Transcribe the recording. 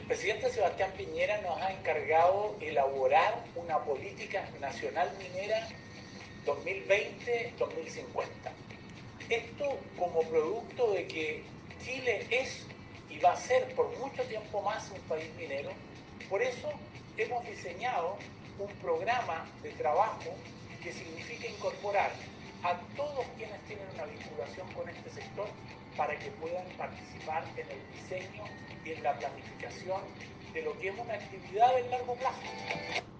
presidente Sebastián Piñera nos ha encargado elaborar una política nacional minera 2020-2050. Esto como producto de que Chile es y va a ser por mucho tiempo más un país minero. Por eso hemos diseñado un programa de trabajo que significa incorporar a todos quienes tienen una vinculación con este sector para que puedan participar en el diseño y en la planificación de lo que es una actividad de largo plazo.